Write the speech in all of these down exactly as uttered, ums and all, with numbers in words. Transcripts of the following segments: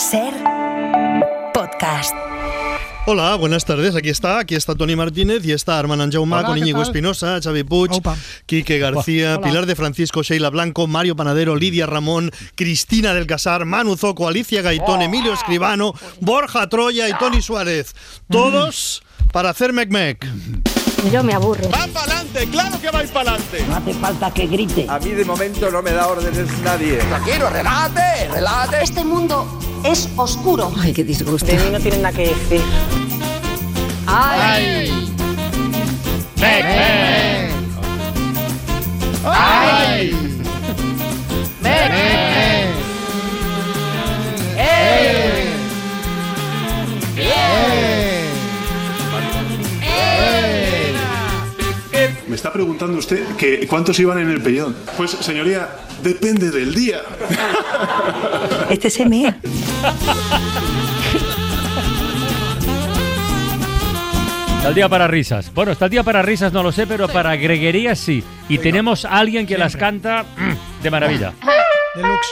Ser Podcast. Hola, buenas tardes. Aquí está, aquí está Toni Martínez y está Armand Anjaumà con Íñigo Espinosa, Xavi Puig, Opa. Quique García, Hola. Pilar de Francisco, Sheila Blanco, Mario Panadero, Lidia Ramón, Cristina del Casar, Manu Zoco, Alicia Gaitón, Emilio Escribano, Borja Troya y Toni Suárez. Todos para hacer mec-mec. Yo me aburro. ¡Va para adelante! ¡Claro que vais para adelante! No hace falta que grite. A mí de momento no me da órdenes nadie. Tranquilo, relájate, relájate. Este mundo es oscuro. Ay, qué disgusto. De mí no tienen nada que decir. ¡Ay! ¡Mec, mec! ¡Ay! ¡Mec, mec! ¡Eh! ¡Eh! Me está preguntando usted que cuántos iban en el pellón. Pues, señoría, depende del día. Este se mea. Está el día para risas. Bueno, está el día para risas, no lo sé, pero para greguerías sí. Y Venga. Tenemos a alguien que Siempre. las canta de maravilla. Deluxe.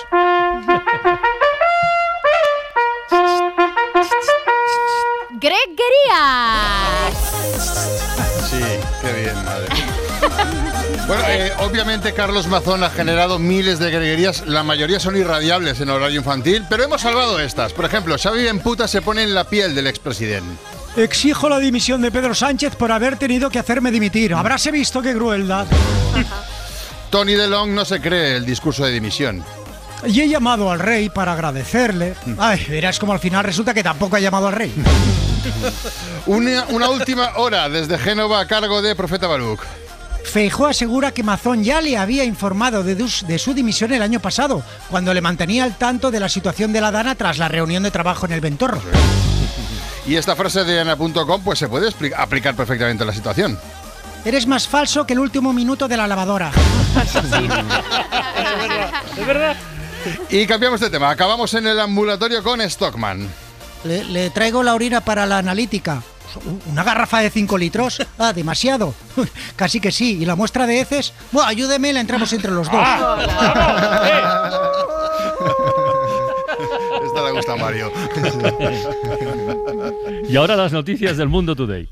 ¡Greguerías! Sí, qué bien, madre. Bueno, eh, obviamente Carlos Mazón ha generado miles de greguerías, la mayoría son irradiables en horario infantil, pero hemos salvado estas. Por ejemplo, Xavi Benputa se pone en la piel del expresidente. Exijo la dimisión de Pedro Sánchez por haber tenido que hacerme dimitir. Habráse visto qué crueldad. Tony DeLong no se cree el discurso de dimisión. Y he llamado al rey para agradecerle. Ay, verás como al final resulta que tampoco ha llamado al rey. Una, una última hora desde Génova a cargo de Profeta Baruch. Feijóo asegura que Mazón ya le había informado de, dus, de su dimisión el año pasado, cuando le mantenía al tanto de la situación de la Dana tras la reunión de trabajo en el Ventorro. Y esta frase de Ana punto com pues se puede explica, aplicar perfectamente a la situación. Eres más falso que el último minuto de la lavadora. Sí. Es verdad, es verdad. Y cambiamos de tema. Acabamos en el ambulatorio con Stockman. Le, le traigo la orina para la analítica. ¿Una garrafa de cinco litros? Ah, demasiado. Casi que sí. ¿Y la muestra de heces? Bueno, ayúdeme, la entramos entre los dos. Esta le gusta a Mario. Y ahora las noticias del Mundo Today.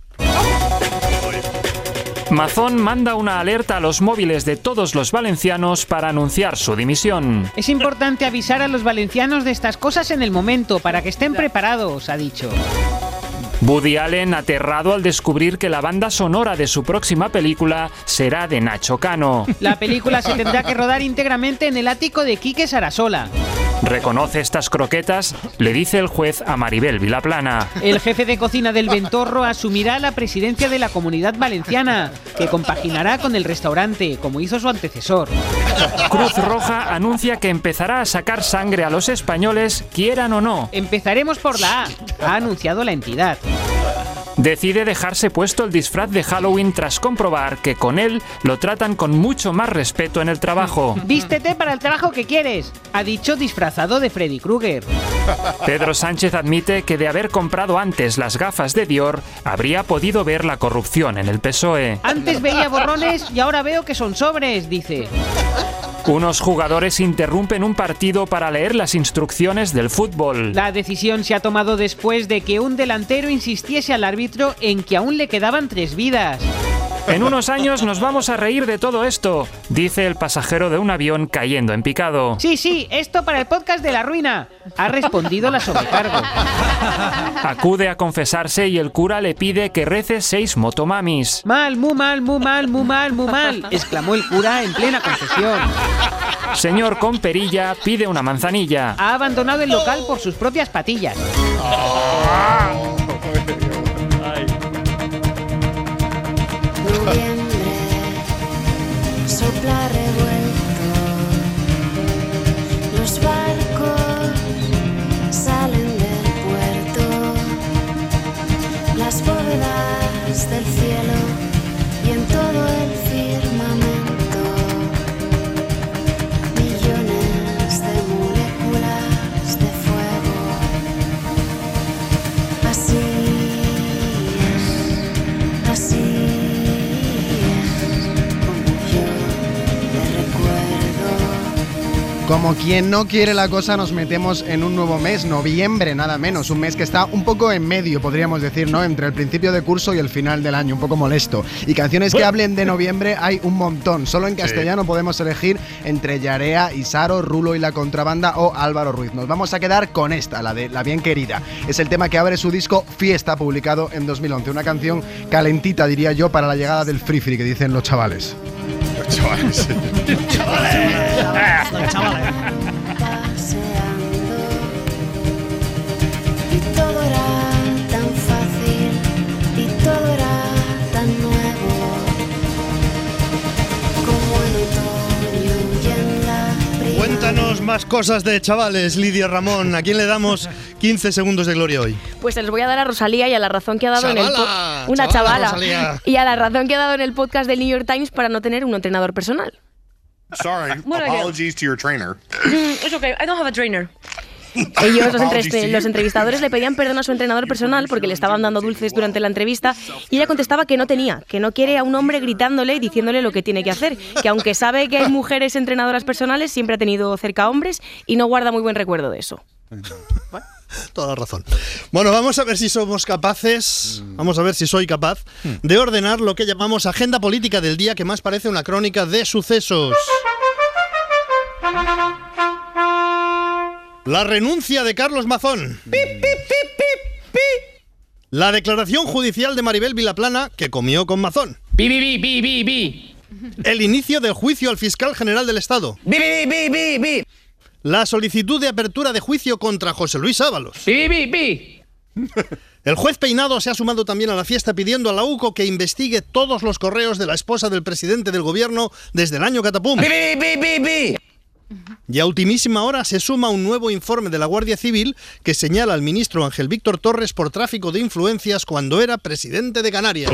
Mazón manda una alerta a los móviles de todos los valencianos para anunciar su dimisión. Es importante avisar a los valencianos de estas cosas en el momento, para que estén preparados, ha dicho. Woody Allen aterrado al descubrir que la banda sonora de su próxima película será de Nacho Cano. La película se tendrá que rodar íntegramente en el ático de Quique Sarasola. ¿Reconoce estas croquetas? Le dice el juez a Maribel Vilaplana. El jefe de cocina del Ventorro asumirá la presidencia de la Comunidad Valenciana, que compaginará con el restaurante, como hizo su antecesor. Cruz Roja anuncia que empezará a sacar sangre a los españoles, quieran o no. Empezaremos por la A, ha anunciado la entidad. Decide dejarse puesto el disfraz de Halloween tras comprobar que con él lo tratan con mucho más respeto en el trabajo. Vístete para el trabajo que quieres, ha dicho disfrazado de Freddy Krueger. Pedro Sánchez admite que de haber comprado antes las gafas de Dior, habría podido ver la corrupción en el P S O E. Antes veía borrones y ahora veo que son sobres, dice. Unos jugadores interrumpen un partido para leer las instrucciones del fútbol. La decisión se ha tomado después de que un delantero insistiese al árbitro en que aún le quedaban tres vidas. En unos años nos vamos a reír de todo esto, dice el pasajero de un avión cayendo en picado. Sí, sí, esto para el podcast de La Ruina, ha respondido la sobrecargo. Acude a confesarse y el cura le pide que rece seis motomamis. Mal, muy mal, muy mal, muy mal, muy mal, exclamó el cura en plena confesión. Señor con perilla pide una manzanilla. Ha abandonado el local por sus propias patillas. Noviembre sopla revuelto, los barcos salen del puerto, las bóvedas del cielo y en todo el firmamento millones de moléculas de fuego Como quien no quiere la cosa, nos metemos en un nuevo mes, noviembre, nada menos. Un mes que está un poco en medio, podríamos decir, ¿no? Entre el principio de curso y el final del año, un poco molesto. Y canciones que hablen de noviembre hay un montón. Solo en castellano sí. podemos elegir entre Yarea, Isaro, Rulo y la Contrabanda o Álvaro Ruiz. Nos vamos a quedar con esta, la de La Bien Querida. Es el tema que abre su disco Fiesta, publicado en dos mil once. Una canción calentita, diría yo, para la llegada del free free, que dicen los chavales. Los chavales. chavales. Los chavales. Y todo era tan fácil y todo era tan nuevo, como en otoño y en la primavera. Cuéntanos más cosas de chavales, Lidia Ramón. ¿A quién le damos quince segundos de gloria hoy? Pues se los voy a dar a Rosalía y a la razón que ha dado ¡Chavala! en el po- una ¡Chavala, chavala Rosalía! Y a la razón que ha dado en el podcast del New York Times para no tener un entrenador personal. Sorry, Bueno, apologies to your trainer. It's okay, I don't have a trainer. Ellos, los, entre- los entrevistadores, le pedían perdón a su entrenador personal porque le estaban dando dulces durante la entrevista y ella contestaba que no tenía, que no quiere a un hombre gritándole y diciéndole lo que tiene que hacer, que aunque sabe que hay mujeres entrenadoras personales, siempre ha tenido cerca a hombres y no guarda muy buen recuerdo de eso. Toda la razón. Bueno, vamos a ver si somos capaces, vamos a ver si soy capaz, de ordenar lo que llamamos agenda política del día, que más parece una crónica de sucesos. La renuncia de Carlos Mazón. Pi, pi, pi, pi, pi. La declaración judicial de Maribel Vilaplana, que comió con Mazón. Bi, bi, bi, bi, bi, bi. El inicio del juicio al fiscal general del Estado. Bi, bi, bi, bi, bi. La solicitud de apertura de juicio contra José Luis Ábalos. Bi, bi, bi. El juez Peinado se ha sumado también a la fiesta pidiendo a la U C O que investigue todos los correos de la esposa del presidente del gobierno desde el año Catapum. Bi, bi, bi, bi, bi. Y a ultimísima hora se suma un nuevo informe de la Guardia Civil que señala al ministro Ángel Víctor Torres por tráfico de influencias cuando era presidente de Canarias.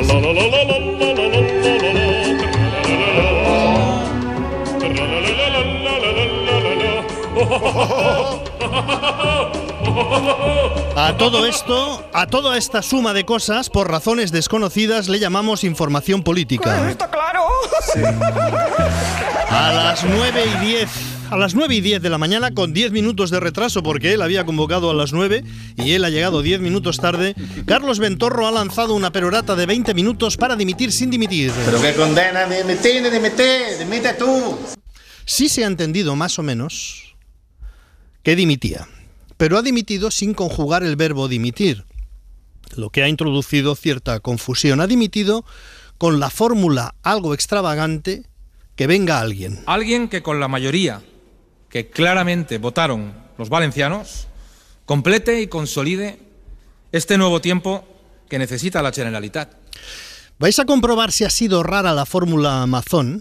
A todo esto, a toda esta suma de cosas, por razones desconocidas, le llamamos información política. Está claro. Sí. A las nueve y diez, a las nueve y diez de la mañana, con diez minutos de retraso, porque él había convocado a las nueve y él ha llegado diez minutos tarde, Carlos Ventorro ha lanzado una perorata de veinte minutos para dimitir sin dimitir. Pero qué condena, dimitir, dimitir, dimite tú. Sí se ha entendido más o menos que dimitía, pero ha dimitido sin conjugar el verbo dimitir, lo que ha introducido cierta confusión. Ha dimitido con la fórmula algo extravagante: que venga alguien. Alguien que con la mayoría que claramente votaron los valencianos complete y consolide este nuevo tiempo que necesita la Generalitat. Vais a comprobar si ha sido rara la fórmula Mazón,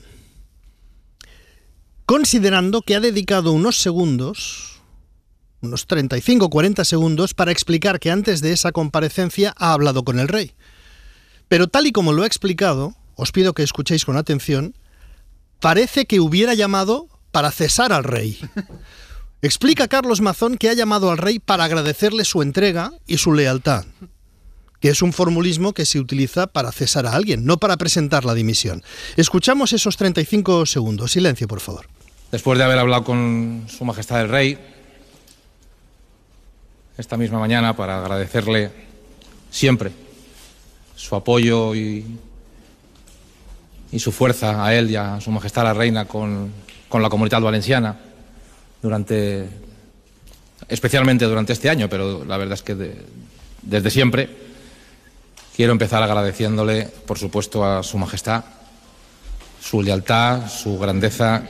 considerando que ha dedicado unos segundos, unos treinta y cinco a cuarenta segundos, para explicar que antes de esa comparecencia ha hablado con el rey. Pero tal y como lo ha explicado, os pido que escuchéis con atención, parece que hubiera llamado para cesar al rey. Explica Carlos Mazón que ha llamado al rey para agradecerle su entrega y su lealtad, que es un formulismo que se utiliza para cesar a alguien, no para presentar la dimisión. Escuchamos esos treinta y cinco segundos. Silencio, por favor. Después de haber hablado con Su Majestad el Rey esta misma mañana para agradecerle siempre su apoyo y, y su fuerza a él y a Su Majestad la Reina con, con la Comunitat Valenciana durante, especialmente durante este año, pero la verdad es que de, desde siempre. Quiero empezar agradeciéndole, por supuesto, a Su Majestad su lealtad, su grandeza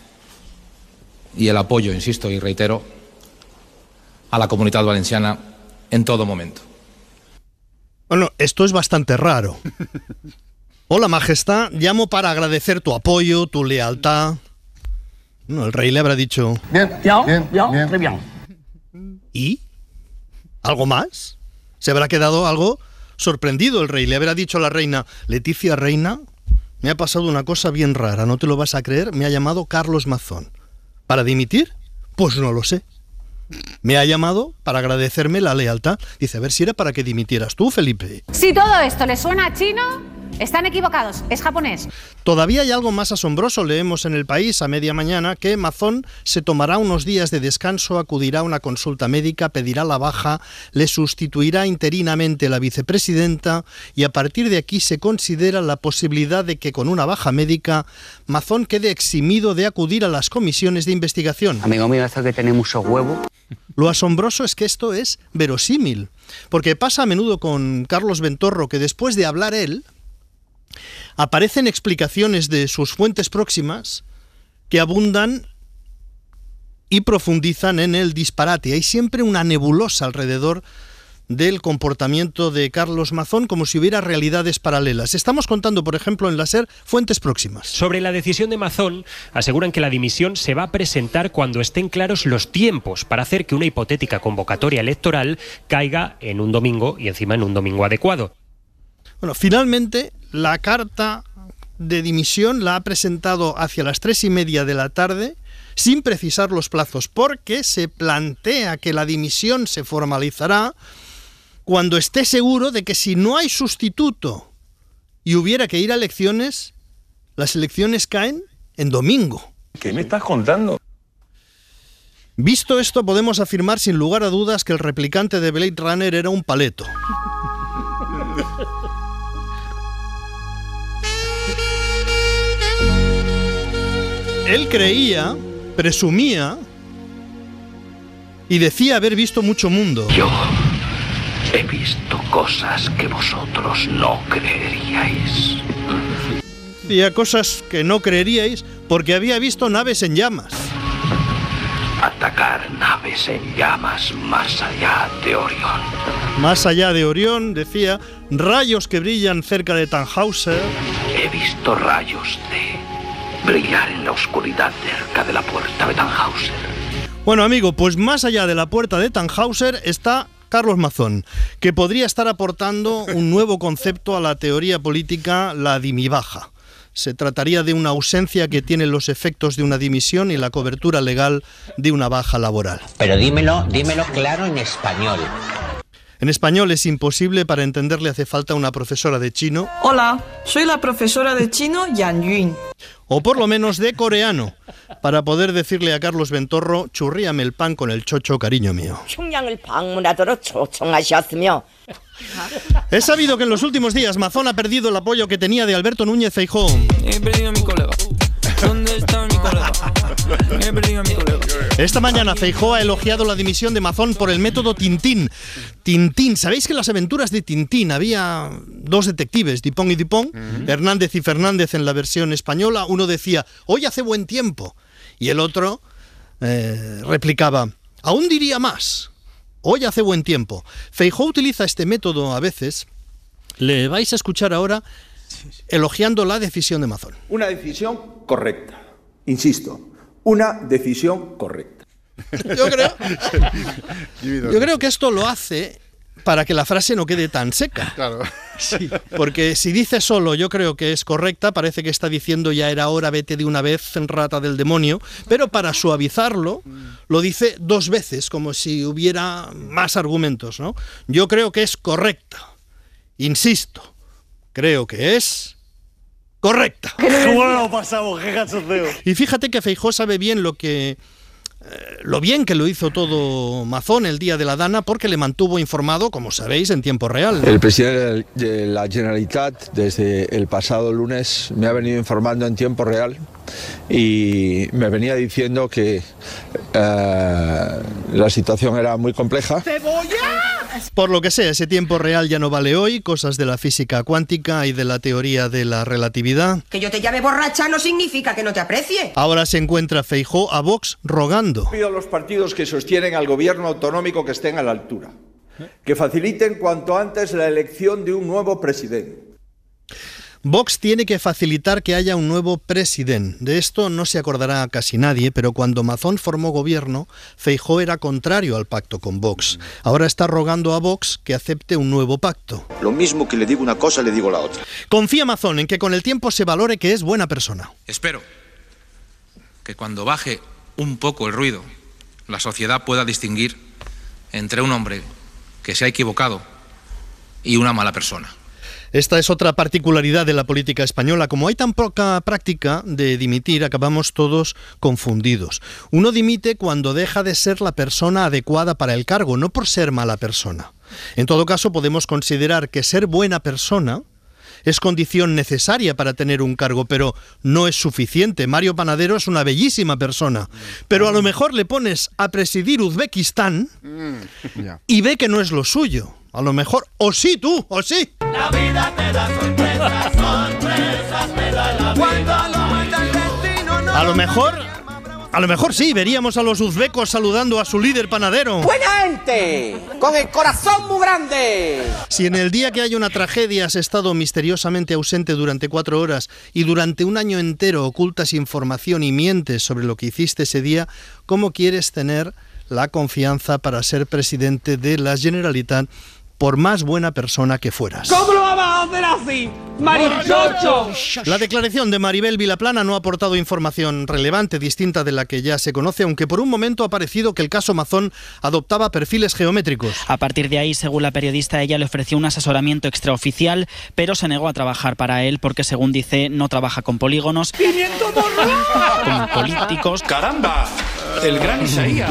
y el apoyo, insisto y reitero, a la Comunitat Valenciana en todo momento. Bueno, esto es bastante raro. Hola, Majestad, llamo para agradecer tu apoyo, tu lealtad. Bueno, el rey le habrá dicho... Bien, bien, bien, bien, bien. bien. ¿Y? ¿Algo más? ¿Se habrá quedado algo sorprendido el rey? Le habrá dicho a la reina: Leticia, reina, me ha pasado una cosa bien rara, no te lo vas a creer, me ha llamado Carlos Mazón. ¿Para dimitir? Pues no lo sé. Me ha llamado para agradecerme la lealtad. Dice, a ver si era para que dimitieras tú, Felipe. Si todo esto le suena a chino, Están equivocados, es japonés. Todavía hay algo más asombroso. Leemos en El País a media mañana que Mazón se tomará unos días de descanso, acudirá a una consulta médica, pedirá la baja, le sustituirá interinamente la vicepresidenta y a partir de aquí se considera la posibilidad de que con una baja médica Mazón quede eximido de acudir a las comisiones de investigación. Amigo mío, esto que tiene mucho huevo. Lo asombroso es que esto es verosímil, porque pasa a menudo con Carlos Ventorro que después de hablar él, aparecen explicaciones de sus fuentes próximas que abundan y profundizan en el disparate. Hay siempre una nebulosa alrededor del comportamiento de Carlos Mazón, como si hubiera realidades paralelas. Estamos contando, por ejemplo, en la SER, fuentes próximas. Sobre la decisión de Mazón, aseguran que la dimisión se va a presentar cuando estén claros los tiempos para hacer que una hipotética convocatoria electoral caiga en un domingo y encima en un domingo adecuado. Bueno, finalmente, la carta de dimisión la ha presentado hacia las tres y media de la tarde, sin precisar los plazos, porque se plantea que la dimisión se formalizará cuando esté seguro de que si no hay sustituto y hubiera que ir a elecciones, las elecciones caen en domingo. ¿Qué me estás contando? Visto esto, podemos afirmar sin lugar a dudas que el replicante de Blade Runner era un paleto. Él creía, presumía y decía haber visto mucho mundo. Yo he visto cosas que vosotros no creeríais. Decía cosas que no creeríais porque había visto naves en llamas. Atacar naves en llamas más allá de Orión. Más allá de Orión, decía, rayos que brillan cerca de Tannhäuser. He visto rayos de brillar en la oscuridad cerca de la puerta de Tannhäuser. Bueno, amigo, pues más allá de la puerta de Tannhäuser está Carlos Mazón, que podría estar aportando un nuevo concepto a la teoría política, la dimibaja. Se trataría de una ausencia que tiene los efectos de una dimisión y la cobertura legal de una baja laboral. Pero dímelo, dímelo claro en español. En español es imposible, para entenderle hace falta una profesora de chino. Hola, soy la profesora de chino Yan Yun. O por lo menos de coreano, para poder decirle a Carlos Ventorro, churríame el pan con el chocho, cariño mío. He sabido que en los últimos días Mazón ha perdido el apoyo que tenía de Alberto Núñez Feijóo. He perdido a mi colega. ¿Dónde está mi colega? He perdido a mi colega. Esta mañana Feijóo ha elogiado la dimisión de Mazón por el método Tintín. Tintín, ¿sabéis que en las aventuras de Tintín había dos detectives, Dupont y Dupont, uh-huh. Hernández y Fernández en la versión española? Uno decía, hoy hace buen tiempo, y el otro eh, replicaba, aún diría más, hoy hace buen tiempo. Feijóo utiliza este método a veces, le vais a escuchar ahora elogiando la decisión de Mazón. Una decisión correcta, insisto, una decisión correcta. Yo creo, yo creo que esto lo hace para que la frase no quede tan seca. Claro. Sí, porque si dice solo yo creo que es correcta, parece que está diciendo ya era hora, vete de una vez, rata del demonio, pero para suavizarlo lo dice dos veces, como si hubiera más argumentos, ¿no? Yo creo que es correcta, insisto, creo que es correcta. ¿Cómo lo pasamos? ¡Qué cachondeo! Y fíjate que Feijóo sabe bien lo que eh, lo bien que lo hizo todo Mazón el día de la Dana, porque le mantuvo informado, como sabéis, en tiempo real. El presidente de la Generalitat desde el pasado lunes me ha venido informando en tiempo real y me venía diciendo que eh, la situación era muy compleja. ¡Cebolla! Por lo que sea, ese tiempo real ya no vale hoy, cosas de la física cuántica y de la teoría de la relatividad. Que yo te llame borracha no significa que no te aprecie. Ahora se encuentra Feijóo a Vox rogando. Pido a los partidos que sostienen al gobierno autonómico que estén a la altura, que faciliten cuanto antes la elección de un nuevo presidente. Vox tiene que facilitar que haya un nuevo presidente. De esto no se acordará casi nadie, pero cuando Mazón formó gobierno, Feijóo era contrario al pacto con Vox. Ahora está rogando a Vox que acepte un nuevo pacto. Lo mismo que le digo una cosa, le digo la otra. Confía Mazón en que con el tiempo se valore que es buena persona. Espero que cuando baje un poco el ruido, la sociedad pueda distinguir entre un hombre que se ha equivocado y una mala persona. Esta es otra particularidad de la política española. Como hay tan poca práctica de dimitir, acabamos todos confundidos. Uno dimite cuando deja de ser la persona adecuada para el cargo, no por ser mala persona. En todo caso, podemos considerar que ser buena persona es condición necesaria para tener un cargo, pero no es suficiente. Mario Panadero es una bellísima persona, pero a lo mejor le pones a presidir Uzbekistán y ve que no es lo suyo. A lo mejor, o sí tú, o sí. La vida te da sorpresas, sorpresas me da la vida. A lo mejor, a lo mejor sí, veríamos a los uzbecos saludando a su líder panadero. ¡Buena gente! ¡Con el corazón muy grande! Si en el día que hay una tragedia has estado misteriosamente ausente durante cuatro horas y durante un año entero ocultas información y mientes sobre lo que hiciste ese día, ¿cómo quieres tener la confianza para ser presidente de la Generalitat, por más buena persona que fueras? ¿Cómo lo vamos a hacer así, marichocho? La declaración de Maribel Vilaplana no ha aportado información relevante, distinta de la que ya se conoce, aunque por un momento ha parecido que el caso Mazón adoptaba perfiles geométricos. A partir de ahí, según la periodista, ella le ofreció un asesoramiento extraoficial, pero se negó a trabajar para él porque, según dice, no trabaja con polígonos, con políticos. ¡Caramba! El gran Isaías.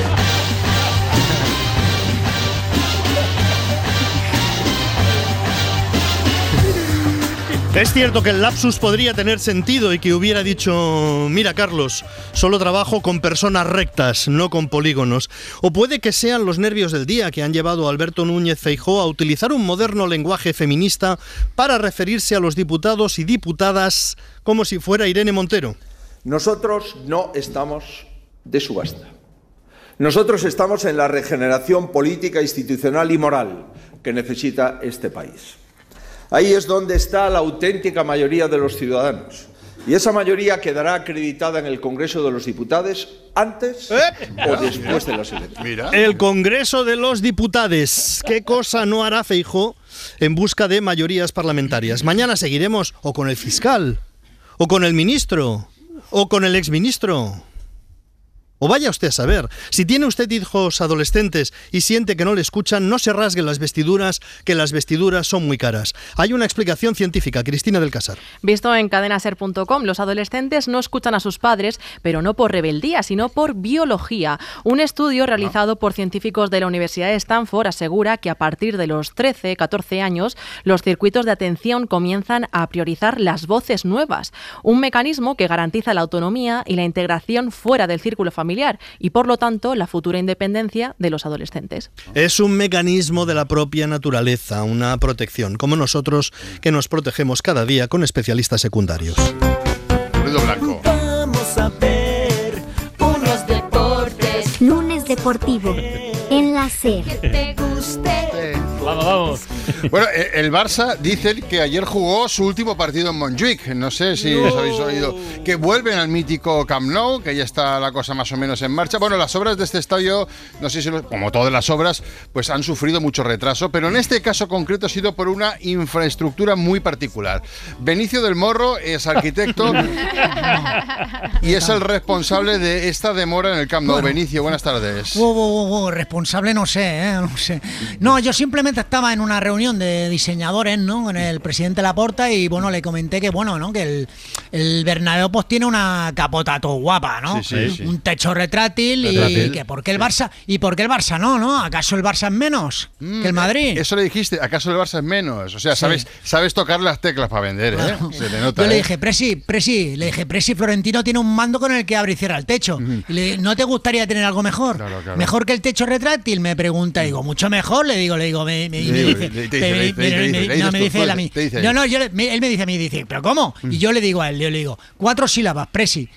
Es cierto que el lapsus podría tener sentido y que hubiera dicho: mira, Carlos, solo trabajo con personas rectas, no con polígonos. O puede que sean los nervios del día que han llevado a Alberto Núñez Feijóo a utilizar un moderno lenguaje feminista para referirse a los diputados y diputadas como si fuera Irene Montero. Nosotros no estamos de subasta. Nosotros estamos en la regeneración política, institucional y moral que necesita este país. Ahí es donde está la auténtica mayoría de los ciudadanos. Y esa mayoría quedará acreditada en el Congreso de los Diputados antes ¿Eh? o después de las elecciones. Mira. El Congreso de los Diputados. ¿Qué cosa no hará Feijóo en busca de mayorías parlamentarias? Mañana seguiremos o con el fiscal, o con el ministro, o con el exministro. O vaya usted a saber, si tiene usted hijos adolescentes y siente que no le escuchan, no se rasgue las vestiduras, que las vestiduras son muy caras. Hay una explicación científica. Cristina del Casar. Visto en cadena ser punto com, los adolescentes no escuchan a sus padres, pero no por rebeldía, sino por biología. Un estudio realizado por científicos de la Universidad de Stanford asegura que a partir de los trece, catorce años, los circuitos de atención comienzan a priorizar las voces nuevas, un mecanismo que garantiza la autonomía y la integración fuera del círculo familiar y, por lo tanto, la futura independencia de los adolescentes. Es un mecanismo de la propia naturaleza, una protección, como nosotros que nos protegemos cada día con especialistas secundarios. Ruido blanco. Vamos a ver unos deportes. Lunes deportivo en la SER. Que te guste. Vamos, vamos. Bueno, el Barça dicen que ayer jugó su último partido en Montjuic. No sé si no. os habéis oído. Que vuelven al mítico Camp Nou, que ya está la cosa más o menos en marcha. Bueno, las obras de este estadio, no sé si, lo, como todas las obras, pues han sufrido mucho retraso, pero en este caso concreto ha sido por una infraestructura muy particular. Benicio del Morro es arquitecto y es el responsable de esta demora en el Camp Nou. Bueno. Benicio, buenas tardes. Oh, oh, oh, responsable no sé, ¿eh? no sé. No, yo simplemente estaba en una reunión de diseñadores, ¿no? Con el presidente Laporta y bueno, le comenté que bueno, ¿no? Que el, el Bernabéu pues tiene una capota todo guapa, ¿no? Sí, sí, sí. Un techo retráctil, retrátil. y que por qué el Barça y por qué el Barça no, ¿no? ¿Acaso el Barça es menos mm, que el Madrid? Eso le dijiste, ¿acaso el Barça es menos? O sea, sí. sabes, sabes tocar las teclas para vender, ¿eh? Claro. Se te nota. Yo ¿eh? le dije, Presi, Presi, le dije, Presi, Florentino tiene un mando con el que abre y cierra el techo. Mm. Y le dije, ¿no te gustaría tener algo mejor? Claro, claro. Mejor que el techo retráctil, me pregunta, y digo, mucho mejor, le digo, le digo, me, me, me dice, no, me dice él a mí. No, no, yo, me, él me dice a mí, dice, ¿pero cómo? Mm. Y yo le digo a él, yo le digo, cuatro sílabas, Presi,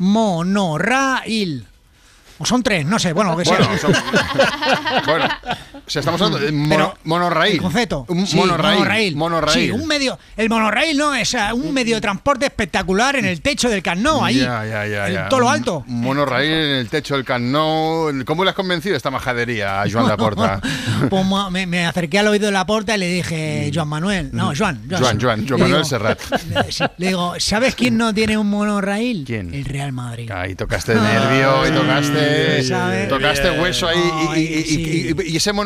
monorraíl. O son tres, no sé, bueno, lo que sea. Bueno, son, bueno o sea, estamos hablando de mono, monorraíl. El concepto. Un sí, monorraíl, monorraíl. Monorraíl. Sí, un medio. El monorraíl no es uh, un medio de transporte espectacular en el techo del Camp Nou, ahí. Ya, ya, ya, ya. En todo lo alto. Un monorraíl en el techo del Camp Nou. ¿Cómo le has convencido esta majadería a Joan Laporta? Pues me, me acerqué al oído de Laporta y le dije, Joan Manuel. No, Joan. Joan, Joan, Joan, Joan Manuel digo, Serrat. Le, sí, le digo, ¿sabes quién no tiene un monorraíl? ¿Quién? El Real Madrid. Ahí tocaste nervio y tocaste. ¿Sabes? Tocaste hueso ahí y, y, y, y, y, y ese monorraíl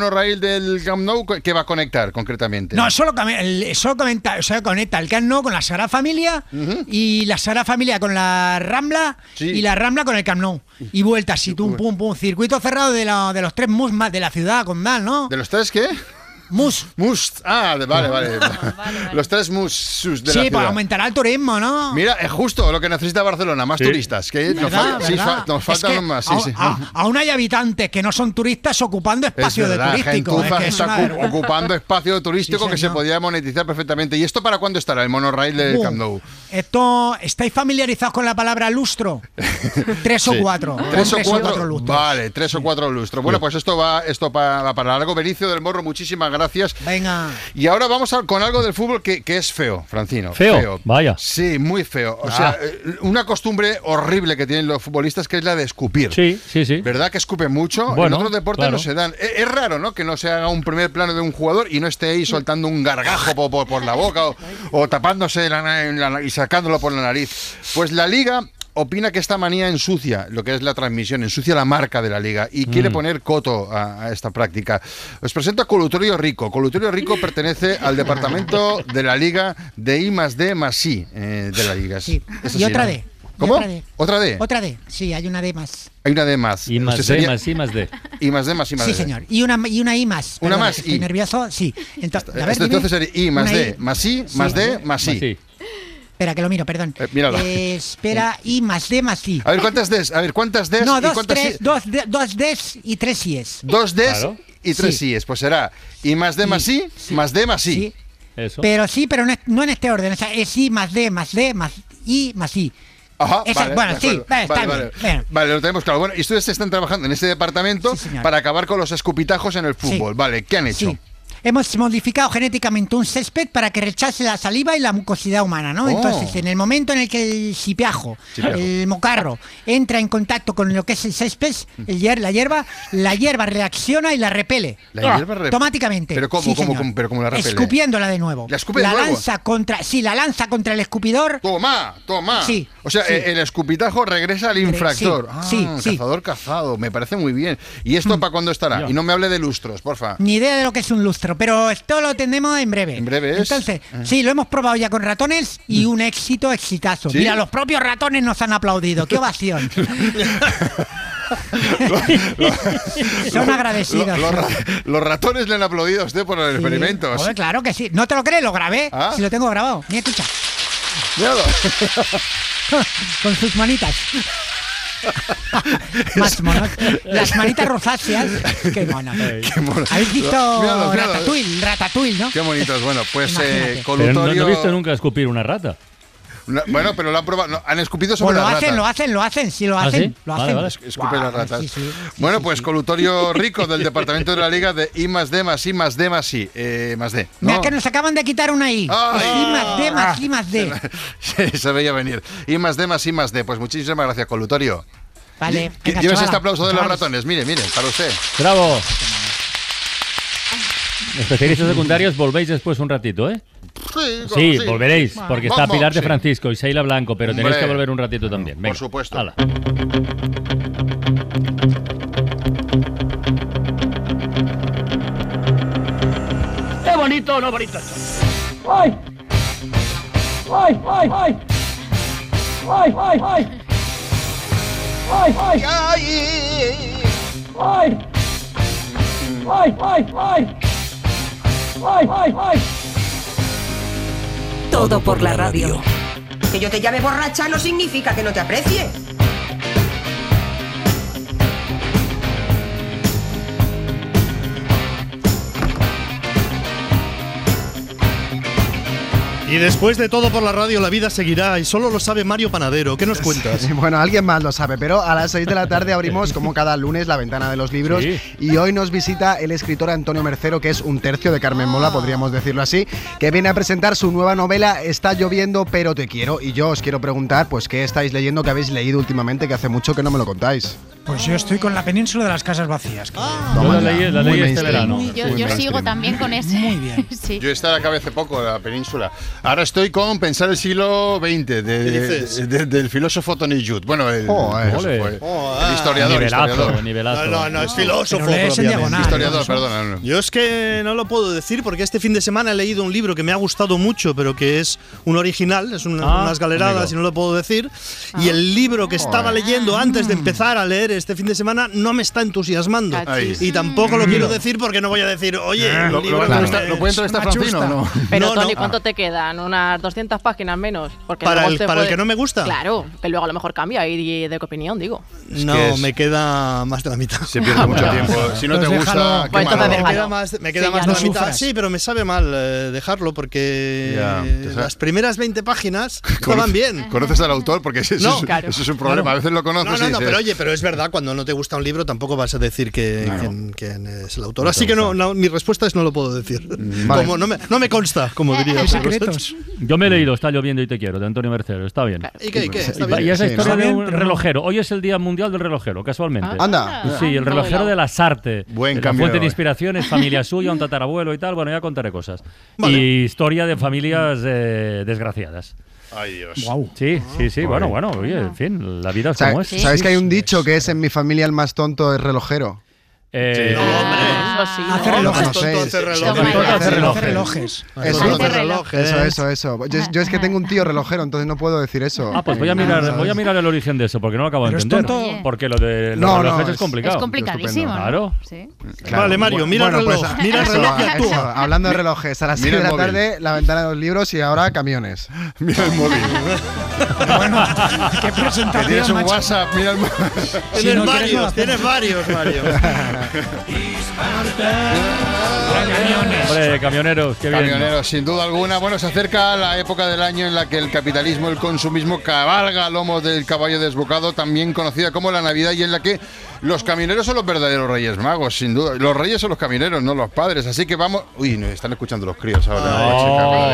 monorail del Camp Nou, ¿qué va a conectar concretamente? No, solo, el, solo, conecta, o sea, conecta el Camp Nou con la Sagrada Familia uh-huh. y la Sagrada Familia con la Rambla sí. y la Rambla con el Camp Nou. Y vuelta así, pum, pum, pum. Circuito cerrado de, la, de los tres mus más de la ciudad condal, ¿no? ¿De los tres qué? Mus. Mus. Ah, vale, vale. vale, vale. Los tres mus de sí, la ciudad. Sí, para aumentar el turismo, ¿no? Mira, es justo lo que necesita Barcelona, más sí. turistas. Que ¿verdad, nos, fal- ¿verdad? Sí, fa- nos faltan es que más. Sí, a, sí. A, aún hay habitantes que no son turistas ocupando espacio es verdad, de turístico. Gentuza es que está es ocu- ocupando espacio turístico sí, que se podía monetizar perfectamente. ¿Y esto para cuándo estará el monorail del uh, Camp Nou? Esto, ¿estáis familiarizados con la palabra lustro? Tres sí. o cuatro. Tres o tres cuatro, o cuatro lustros. Vale, tres sí. o cuatro lustros. Bueno, pues esto va, esto para, para largo. Benicio del Morro, muchísimas gracias. Venga. Y ahora vamos a, con algo del fútbol que, que es feo, Francino. ¿Feo? Feo. Vaya. Sí, muy feo. O ah. sea, una costumbre horrible que tienen los futbolistas que es la de escupir. Sí, sí, sí. ¿Verdad que escupen mucho? Bueno, en otros deportes claro. no se dan. Es, es raro, ¿no? Que no se haga un primer plano de un jugador y no esté ahí soltando un gargajo por, por, por la boca o, o tapándose la, la, y sacándolo por la nariz. Pues la Liga opina que esta manía ensucia lo que es la transmisión, ensucia la marca de la Liga y mm. quiere poner coto a, a esta práctica. Os presento a Colutorio Rico. Colutorio Rico pertenece al departamento de la Liga de I más D más I eh, de la Liga. Sí. Es y así, otra ¿no? D. ¿Cómo? Otra D. ¿Otra D? Otra D, sí, hay una D más. Hay una D más. I más D sería... más I más D. I más D más I más sí, D. Sí, señor. Y una, y una I más. Una Perdón, más estoy I. nervioso, sí. Entonces, a ver, Esto, entonces sería I más D I. más I sí. más D más I. Más I. Espera, que lo miro, perdón. Eh, míralo. Eh, espera, I más D más I. A ver, ¿cuántas Ds? A ver, ¿cuántas Ds? No, y dos, cuántas tres, I? dos, de, dos Ds y tres Is. Dos Ds claro. y tres sí. Is. Pues será I más D más I sí. más D más I. Sí. Eso. Pero sí, pero no, no en este orden. O sea, es I más D más D más I más I. Ajá, Esa, vale, bueno, sí, vale, está vale, bien. Vale. Bien. Vale, lo tenemos claro. Bueno, y ustedes están trabajando en este departamento sí, para acabar con los escupitajos en el fútbol. Sí. Vale, ¿qué han hecho? Sí. Hemos modificado genéticamente un césped para que rechace la saliva y la mucosidad humana, ¿no? Oh. Entonces, en el momento en el que el sipiajo, Sipiajo. el mocarro, entra en contacto con lo que es el césped, el hier, la hierba, la hierba reacciona y la repele. La hierba repele. Automáticamente. ¿Pero cómo, sí, cómo, señor. cómo, pero cómo la repele? Escupiéndola de nuevo. ¿La escupe de la nuevo? lanza contra, sí, la lanza contra el escupidor. Toma, toma. Sí. O sea, sí. el escupitajo regresa al infractor. Sí, ah, sí, sí. Cazador cazado, me parece muy bien. ¿Y esto Mm. para cuándo estará? Ya. Y no me hable de lustros, porfa. Ni idea de lo que es un lustro, pero esto lo tendremos en breve. En breve es. Entonces, Ah. sí, lo hemos probado ya con ratones y un éxito exitazo. ¿Sí? Mira, los propios ratones nos han aplaudido. ¡Qué ovación! Son agradecidos. Lo- lo ra- los ratones le han aplaudido a usted por los Sí. experimentos. Joder, claro que sí. ¿No te lo crees? Lo grabé. ¿Ah? Si lo tengo grabado. Mira, escucha. Míralo. Con sus manitas. Más monos. Las manitas rosáceas. Qué mono. Qué mono. ¿Habéis visto Míralo, míralo. Ratatouille? Ratatouille, ¿no? Qué bonitos. Bueno, pues Imagínate. eh, Pero no, colutorio. no he visto nunca escupir una rata. Una- bueno, pero lo han probado. no, han escupido sobre Pues lo la hacen, rata. lo hacen, lo hacen, sí lo ¿Ah, hacen. sí? Lo Vale, hacen. vale. Escupe Guau, las ratas. sí, sí, sí, bueno, sí, pues sí. colutorio rico del departamento de la Liga de I más D más I más D más I. Eh, más D. ¿no? Mira que nos acaban de quitar una I. Ay. Es I más D más I más D. Se, se veía venir. I más D más I más D. Pues muchísimas gracias, colutorio. Vale. Que- venga, Lleves chavala, este aplauso de los chavales. ratones. Mire, mire, para usted. ¡Bravo! Especialistas secundarios, volvéis después un ratito, ¿eh? Sí, Sí, sí. volveréis, porque está Vamos, Pilar de sí. Francisco y Sheila Blanco, pero tenéis Hombre. que volver un ratito también. Venga, Por supuesto. hala. ¡Qué bonito, no bonito! ¡Ay! ¡Ay, ay, ay! ¡Ay, ay, ay! ¡Ay, ay! ¡Ay! ¡Ay! ¡Ay, ay, ay! ¡Ay, ay, ay! Todo por la radio. Que yo te llame borracha no significa que no te aprecie. Y después de todo por la radio, la vida seguirá y solo lo sabe Mario Panadero. ¿Qué nos cuentas? Sí, bueno, alguien más lo sabe, pero a las seis de la tarde abrimos, como cada lunes, la ventana de los libros. Sí. Y hoy nos visita el escritor Antonio Mercero, que es un tercio de Carmen Mola, podríamos decirlo así, que viene a presentar su nueva novela Está lloviendo, pero te quiero. Y yo os quiero preguntar, pues, ¿qué estáis leyendo, que habéis leído últimamente, que hace mucho que no me lo contáis? Pues yo estoy con La península de las casas vacías. Ah, yo la leí, la leí este verano. Yo, yo sigo también con ese. Muy bien. Sí. Yo esta la acabé hace poco, la península. Ahora estoy con Pensar el siglo veinte, de, de, de, del filósofo Tony Judd. Bueno, el, oh, el, fue, oh, el historiador. Nivelazo, historiador. Nivelazo. No, no, no, es filósofo. Diagonal, historiador, perdona. No. Yo es que no lo puedo decir porque este fin de semana he leído un libro que me ha gustado mucho, pero que es un original, es una, ah, unas galeradas amigo. y no lo puedo decir. Ah. Y el libro que estaba leyendo antes de empezar a leer este fin de semana no me está entusiasmando. Ay. Y tampoco lo quiero decir porque no voy a decir, oye, eh, lo, lo, claro. ¿lo puede entrevistar Francino o no? Pero no, Tony, no. ¿cuánto te quedan? ¿Unas doscientas páginas menos? Porque para el, te para puede... el que no me gusta. Claro, que luego a lo mejor cambia y de qué opinión, digo. Es no, es... me queda más de la mitad. Se pierde mucho tiempo. Si no pues te gusta, pues qué mal. Me queda más, me queda sí, más de la mitad. Sufras. Sí, pero me sabe mal eh, dejarlo porque ya, las primeras veinte páginas estaban bien. ¿Conoces al autor? Porque ese, no, eso, claro. eso es un problema. Claro. A veces lo conoces. No, no, y no, dices, pero oye, pero es verdad, cuando no te gusta un libro tampoco vas a decir que claro. quién, quién es el autor. No Así que no, no, mi respuesta es no lo puedo decir. Vale. Como no me, no me consta, como diría. secretos. Yo me he leído Está lloviendo y te quiero, de Antonio Mercero. Está bien. ¿Y qué? ¿Y qué? ¿Está bien? Y esa sí, historia ¿no? de un relojero. Hoy es el Día Mundial del Relojero, casualmente. Ah, anda. Sí, el relojero de la Sarte. Buen La fuente de inspiración es familia suya, un tatarabuelo y tal. Bueno, ya contaré cosas. Vale. Y historia de familias eh, desgraciadas. Ay, Dios. Wow. Sí, sí, sí. Bueno, bueno, oye, en fin, la vida es como es. ¿Sabéis sí, sí, que hay un dicho que es en mi familia el más tonto es relojero? Eh, no, hombre. Eso sí. Hace relojes. No sé. Hace relojes. Eso, eso, eso. Yo, yo es que tengo un tío relojero, entonces no puedo decir eso. Ah, pues voy a mirar, voy a mirar el origen de eso, porque no lo acabo de entender. Porque lo de los no, relojes no, es complicado. Es complicadísimo. Claro. Sí. Claro. Vale, Mario, mira bueno, el reloj. Pues, mira eso, el reloj y eso, actúa. Hablando de relojes, a las seis de la tarde, la ventana de los libros y ahora camiones. Mira el móvil. Bueno, qué presentación. Tienes un macho. WhatsApp, mira el móvil. Tienes no varios, tienes varios, Mario. Camiones. Hombre, camioneros, qué bien. Camioneros, sin duda alguna. Bueno, se acerca la época del año en la que el capitalismo, el consumismo cabalga a lomo del caballo desbocado, también conocida como la Navidad, y en la que los camioneros son los verdaderos reyes magos, sin duda. Los reyes son los camioneros, no los padres. Así que vamos... Uy, nos están escuchando los críos ahora. Oh.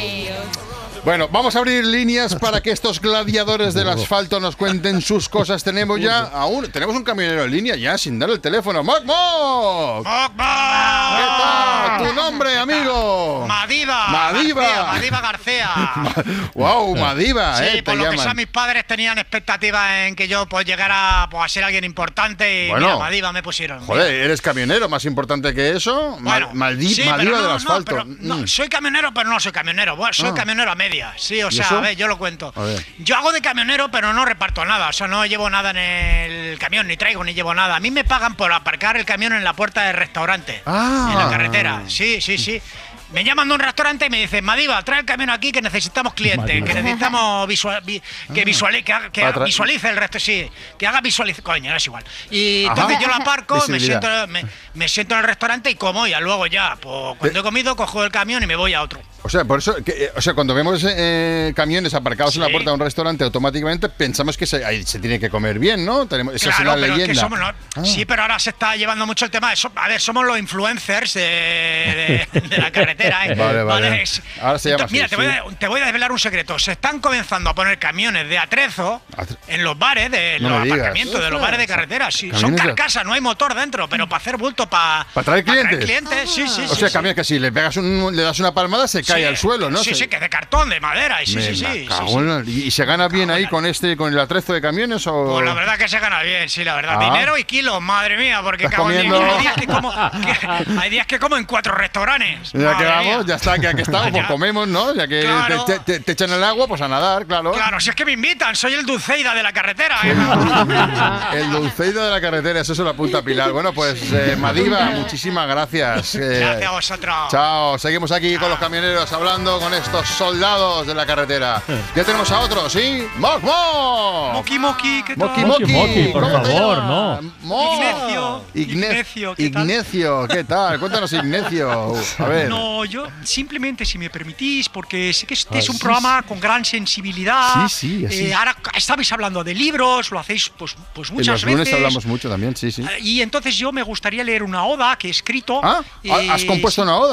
Bueno, vamos a abrir líneas para que estos gladiadores del asfalto nos cuenten sus cosas. Tenemos ya aún, tenemos un camionero en línea ya sin dar el teléfono. ¡Moc, Moc! ¡Moc, Moc! ¿Qué tal? ¿Tu nombre, amigo? Madiva. Madiva. García, Madiva García. Wow, Madiva, sí, eh, te por lo llaman. que sea, mis padres tenían expectativas en que yo pues llegara pues, a ser alguien importante y bueno, mira, Madiva me pusieron. Joder, mira. ¿Eres camionero? ¿Más importante que eso? Bueno, Maldi sí, Madiva no, del no, asfalto. Pero, no, mm. soy camionero, pero no soy camionero. Bueno, soy ah. camionero a media. Sí, o sea, eso? a ver, yo lo cuento. A ver. Yo hago de camionero, pero no reparto nada. O sea, no llevo nada en el camión, ni traigo, ni llevo nada. A mí me pagan por aparcar el camión en la puerta del restaurante. Ah. En la carretera. Sí, sí, sí. Me llaman de un restaurante y me dicen, Madiva, trae el camión aquí que necesitamos clientes, Madiva. que necesitamos visual, vi, que, visualice, que, haga, que haga, visualice el resto, sí, que haga visualice, coño, es igual. Y Ajá. entonces yo lo aparco, me siento, me, me siento en el restaurante y como, y luego ya, pues cuando he comido, cojo el camión y me voy a otro. O sea, por eso, que, o sea, cuando vemos eh, camiones aparcados sí. en la puerta de un restaurante, automáticamente pensamos que se, ahí se tiene que comer bien, ¿no? Tenemos, esa claro, es una pero leyenda. Es que somos, ¿no? ah. Sí, pero ahora se está llevando mucho el tema de, so, a ver, somos los influencers de, de, de la carretera, ¿eh? Vale, vale. vale. Ahora se llama Entonces, mira, así, te, voy sí. a, te voy a desvelar un secreto. Se están comenzando a poner camiones de atrezo Atre... en los bares, de no los aparcamientos, de los bares de carretera. Sí, son carcasas, no hay motor dentro, pero para hacer bulto, para ¿Para traer clientes? Para traer clientes, sí, sí. O sí, sea, sí. camiones que si le pegas un, le das una palmada se cae sí, al suelo, ¿no? Sí, se... sí, que de cartón, de madera, y sí, Me sí, sí, cago sí, en... sí. ¿Y se gana bien ahí con este, con el atrezo de camiones o...? Pues la verdad que se gana bien, sí, la verdad. Ah. Dinero y kilos, madre mía, porque cago en comiendo... hay días que como, que, hay días que como en cuatro restaurantes. Ya que vamos, ya está, que aquí estamos, pues comemos, ¿no? Ya que claro. te, te, te echan el agua, pues a nadar, claro. Claro, si es que me invitan, soy el Dulceida de la carretera. ¿eh? El Dulceida de la carretera, eso se lo apunta Pilar. Bueno, pues eh, Madiva, muchísimas gracias. Eh, gracias a vosotros. Chao, seguimos aquí chao. con los camioneros hablando con estos soldados de la carretera. Ya tenemos a otros, ¿sí? ¡Moc, Moc! Moki, Moki, ¿qué tal? Moki, Moki, Moki, por favor, no. Moc. Ignecio. Ignecio, ¿qué tal? Ignecio, ¿qué tal? Cuéntanos, Ignecio. A ver. No, yo simplemente, si me permitís, porque sé que este ah, es un sí, programa sí. con gran sensibilidad. Sí, sí, así. Eh, ahora estabais hablando de libros, lo hacéis pues, pues muchas veces. En los lunes veces. hablamos mucho también, sí, sí. Y entonces yo me gustaría leer una oda que he escrito. ¿Ah? Eh, ¿Has compuesto sí. una oda?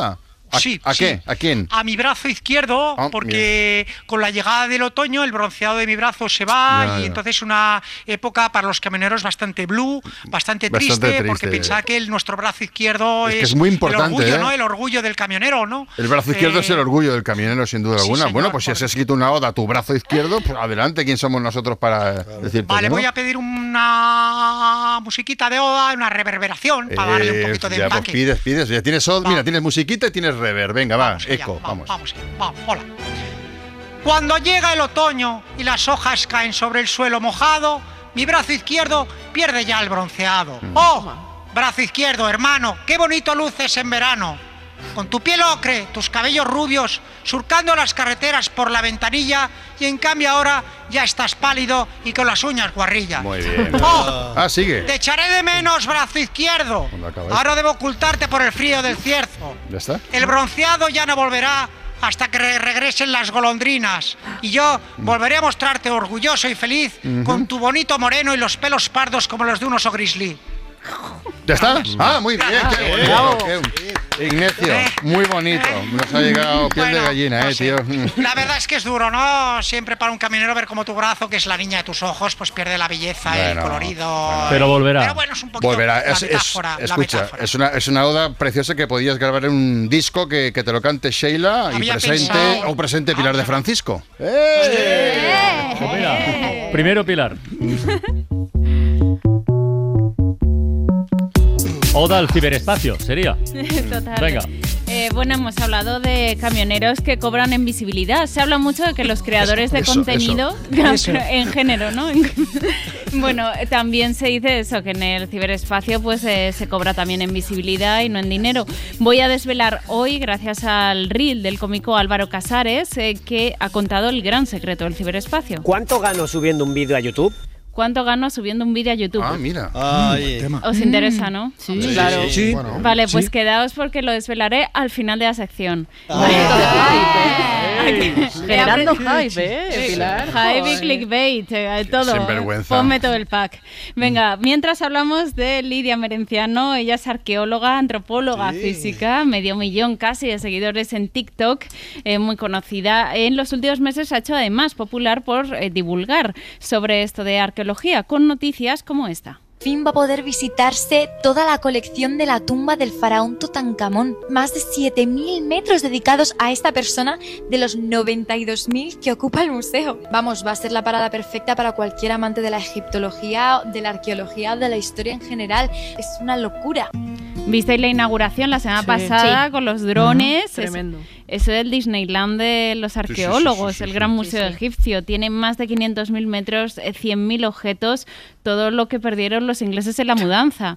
¿A, Sí, ¿a sí. qué? ¿A quién? A mi brazo izquierdo, Ah, porque con la llegada del otoño el bronceado de mi brazo se va Ya, y ya. entonces una época para los camioneros bastante blue, bastante, Bastante triste, triste. porque pensaba que el, nuestro brazo izquierdo Es es, que es muy importante, el orgullo, ¿eh? ¿no? El orgullo del camionero, ¿no? El brazo izquierdo Eh, es el orgullo del camionero, sin duda sí, alguna. señor, Bueno, pues si has escrito una oda a tu brazo izquierdo, pues adelante, ¿quién somos nosotros para decirte Vale, que no? voy a pedir una musiquita de oda, una reverberación, para darle un Eh, poquito de ya, pues empaque. pides, pides. Ya tienes od- mira, tienes musiquita y tienes rever. Venga, va, eco, vamos. Vamos, vamos, hola. Cuando llega el otoño y las hojas caen sobre el suelo mojado, mi brazo izquierdo pierde ya el bronceado. ¡Oh! Brazo izquierdo, hermano, qué bonito luces en verano. Con tu piel ocre, tus cabellos rubios, surcando las carreteras por la ventanilla, y en cambio ahora ya estás pálido y con las uñas guarrilla. Muy bien. ¡Oh! Ah, sigue. Te echaré de menos, brazo izquierdo. Cuando acabes. Ahora debo ocultarte por el frío del cierzo. ¿Ya está? El bronceado ya no volverá hasta que re- regresen las golondrinas. Y yo volveré a mostrarte orgulloso y feliz Ujú. con tu bonito moreno y los pelos pardos como los de un oso grizzly. ¿Ya está? Ah, muy bien, qué bonito. Bravo. qué- Ignacio, muy bonito. Nos ha llegado piel de gallina, eh, tío. La verdad es que es duro, ¿no? Siempre para un camionero ver como tu brazo, que es la niña de tus ojos, pues pierde la belleza, el Bueno, colorido. Pero volverá. Pero bueno, es un poquito Volverá. la Es, es- metáfora. la escucha, metáfora. es una, es una oda preciosa que podías grabar en un disco que, que te lo cante Sheila y Había presente pensado- o presente Pilar de Francisco. Pues mira, primero Pilar. Oda al ciberespacio, sería. Total. Venga. Eh, bueno, hemos hablado de camioneros que cobran en visibilidad. Se habla mucho de que los creadores de Eso, contenido, eso. en género, ¿no? Bueno, también se dice eso, que en el ciberespacio pues eh, se cobra también en visibilidad y no en dinero. Voy a desvelar hoy, gracias al reel del cómico Álvaro Casares, eh, que ha contado el gran secreto del ciberespacio. ¿Cuánto gano subiendo un vídeo a YouTube? ¿Cuánto gano subiendo un vídeo a YouTube? Ah, mira. Ay. ¿Os interesa, no? Sí, claro. sí, bueno. Vale, pues Sí. quedaos porque lo desvelaré al final de la sección. Generando hype, ¿eh, Pilar? Hype y Joder. clickbait, eh, todo. Sinvergüenza. Ponme todo el pack. Venga, mientras hablamos de Lidia Merenciano, ella es arqueóloga, antropóloga, física, medio millón casi de seguidores en TikTok, eh, muy conocida. En los últimos meses se ha hecho además popular por eh, divulgar sobre esto de arqueología, con noticias como esta. Fin va a poder visitarse toda la colección de la tumba del faraón Tutankamón. Más de siete mil metros dedicados a esta persona de los noventa y dos mil que ocupa el museo. Vamos, va a ser la parada perfecta para cualquier amante de la egiptología, de la arqueología, de la historia en general. Es una locura. ¿Visteis la inauguración la semana Sí. pasada Sí. con los drones? Ujú, tremendo. Es, eso del Disneyland de los sí, sí, arqueólogos, sí, sí, el sí. gran Sí, museo sí. egipcio. Tiene más de quinientos mil metros, eh, cien mil objetos, todo lo que perdieron los ingleses en la mudanza.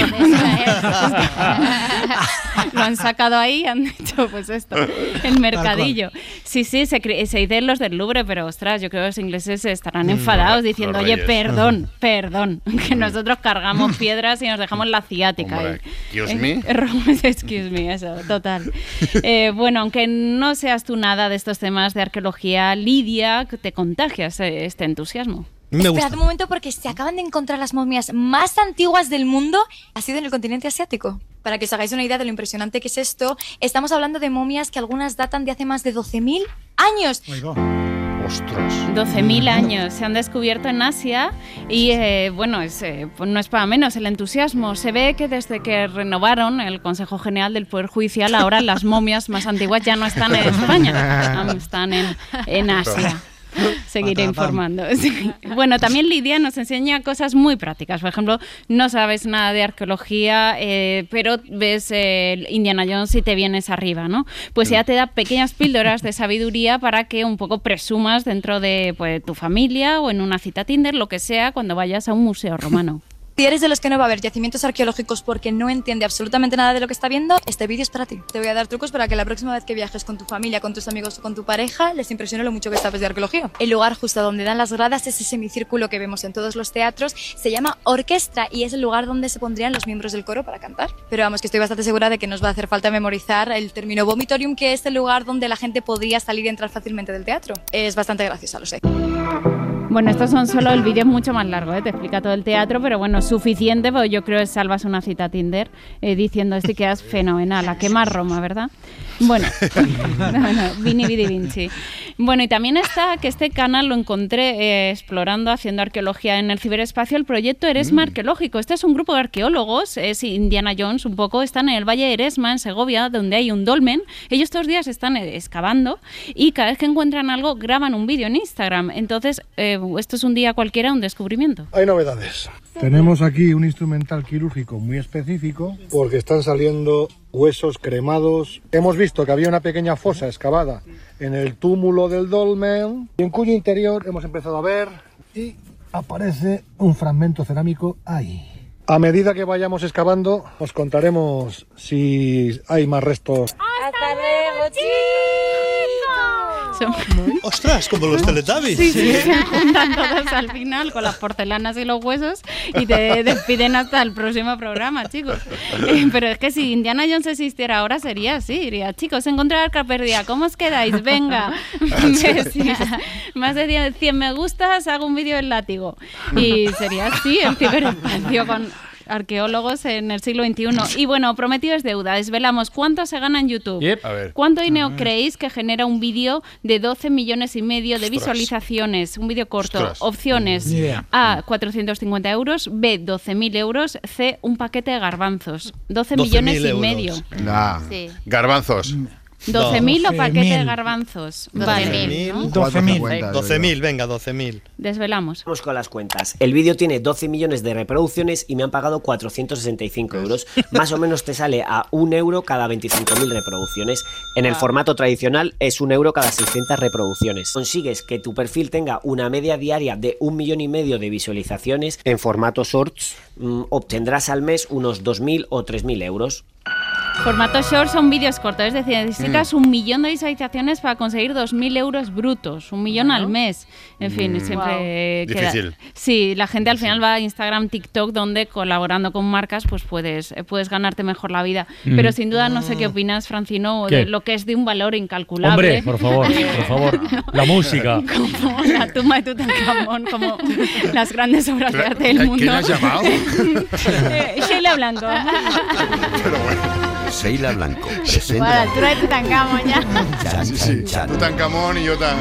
Lo han sacado ahí y han dicho, pues esto, el mercadillo. Sí, sí, se, cre- se dicen los del Louvre, pero ostras, yo creo que los ingleses estarán enfadados diciendo, los oye, reyes. perdón, perdón, que nosotros cargamos piedras y nos dejamos la ciática. Hombre, ahí. excuse Eh, me. Excuse me, eso, total. Eh, bueno, aunque no seas tú nada de estos temas de arqueología, Lidia, te contagias eh, este entusiasmo. Esperad un momento porque se acaban de encontrar las momias más antiguas del mundo. Ha sido en el continente asiático. Para que os hagáis una idea de lo impresionante que es esto, estamos hablando de momias que algunas datan de hace más de doce mil años. Ostras. doce mil años se han descubierto en Asia y eh, bueno, es, eh, pues no es para menos el entusiasmo. Se ve que desde que renovaron el Consejo General del Poder Judicial, ahora las momias más antiguas ya no están en España, están en, en Asia. Seguiré informando. Sí. Bueno, también Lidia nos enseña cosas muy prácticas. Por ejemplo, no sabes nada de arqueología, eh, pero ves eh, Indiana Jones y te vienes arriba, ¿no? Pues ella te da pequeñas píldoras de sabiduría para que un poco presumas dentro de pues, tu familia o en una cita Tinder, lo que sea, cuando vayas a un museo romano. Si eres de los que no va a ver yacimientos arqueológicos porque no entiende absolutamente nada de lo que está viendo, este vídeo es para ti. Te voy a dar trucos para que la próxima vez que viajes con tu familia, con tus amigos o con tu pareja, les impresione lo mucho que sabes de arqueología. El lugar justo donde dan las gradas, ese semicírculo que vemos en todos los teatros, se llama orquestra y es el lugar donde se pondrían los miembros del coro para cantar. Pero vamos, que estoy bastante segura de que nos va a hacer falta memorizar el término vomitorium, que es el lugar donde la gente podría salir y entrar fácilmente del teatro. Es bastante graciosa, lo sé. Bueno, estos son solo, el vídeo es mucho más largo, ¿eh? Te explica todo el teatro, pero bueno, suficiente, porque yo creo que salvas una cita a Tinder eh, diciendo esto y quedas fenomenal, a quemar Roma, ¿verdad? Bueno, no, no, Vini Vidi Vinci. Bueno, y también está, que este canal lo encontré eh, explorando, haciendo arqueología en el ciberespacio, el proyecto Eresma mm. Arqueológico. Este es un grupo de arqueólogos, es Indiana Jones un poco, están en el Valle de Eresma, en Segovia, donde hay un dolmen. Ellos estos días están excavando y cada vez que encuentran algo graban un vídeo en Instagram. Entonces, eh, esto es un día cualquiera, un descubrimiento. Hay novedades. Tenemos aquí un instrumental quirúrgico muy específico porque están saliendo huesos cremados. Hemos visto que había una pequeña fosa excavada en el túmulo del dolmen, en cuyo interior hemos empezado a ver y aparece un fragmento cerámico ahí. A medida que vayamos excavando, os contaremos si hay más restos. ¡Hasta luego, chicos! ¡Ostras! Como los Teletubbies. Sí, sí, se juntan todos al final con las porcelanas y los huesos y te despiden hasta el próximo programa, chicos. Eh, pero es que si Indiana Jones existiera ahora sería así, diría, chicos, encontré la arca perdida, ¿cómo os quedáis? Venga. Sí, más de cien me gustas, hago un vídeo del látigo. Y sería así el ciberespacio con arqueólogos en el siglo veintiuno. Y bueno, prometido es deuda. Desvelamos cuánto se gana en YouTube. Yep. A ver. ¿Cuánto dinero uh-huh. creéis que genera un vídeo de doce millones y medio de Ostras. visualizaciones? Un vídeo corto. Ostras. Opciones. Yeah. A, cuatrocientos cincuenta euros. B, doce mil euros. C, un paquete de garbanzos. doce millones y medio. Nah. Sí. Garbanzos. doce mil o paquete de garbanzos. doce mil. ¿no? doce mil. doce mil, venga, doce mil. Desvelamos. Vamos con las cuentas. El vídeo tiene doce millones de reproducciones y me han pagado cuatrocientos sesenta y cinco euros. Más o menos te sale a un euro cada veinticinco mil reproducciones. En el formato tradicional es un euro cada seiscientas reproducciones. Consigues que tu perfil tenga una media diaria de un millón y medio de visualizaciones. En formato shorts mmm, obtendrás al mes unos dos mil o tres mil euros. Formato short son vídeos cortos, es decir, necesitas mm. un millón de visualizaciones para conseguir dos mil euros brutos, un millón bueno. al mes. En fin, mm. siempre wow. queda... Difícil. Sí, la gente al final va a Instagram, TikTok, donde colaborando con marcas pues puedes, puedes ganarte mejor la vida. Mm. Pero sin duda no sé qué opinas, Francino, ¿Qué? de lo que es de un valor incalculable. Hombre, por favor, por favor, la música. Como la tumba de Tutankamón, como las grandes obras de arte del mundo. ¿Quién has llamado? eh, Sheila Blanco. Pero bueno. Sheila Blanco presenta. Para la altura de Tutankamón ya. Chan, sí, chan, sí. chan. Tutankamón y yo tan.